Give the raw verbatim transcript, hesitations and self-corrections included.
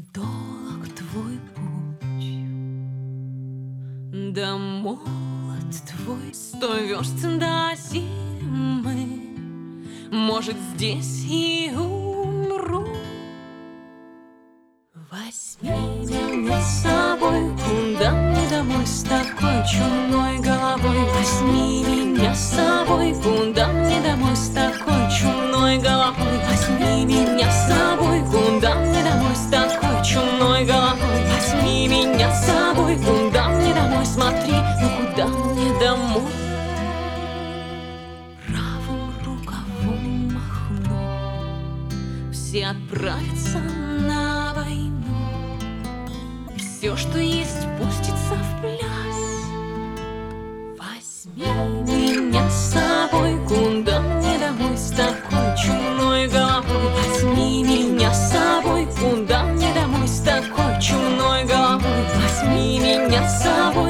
долг твой путь, да молод твой сто верст до зимы, может, здесь и умру. Возьми меня с собой, куда мне домой с такой чумной головой? Возьми меня с собой, куда мне домой с такой чумной головой? Возьми меня с собой, куда мне домой с такой чумной головой? Возьми меня с собой, куда мне домой? Смотри, ну куда мне домой? Правым рукавом махну, все отправятся на войну. Все, что есть, пустится в пляс. Возьми меня с собой, куда мне домой с такой чумной головой? Возьми меня с собой, куда мне домой с такой чумной головой? Возьми меня с собой.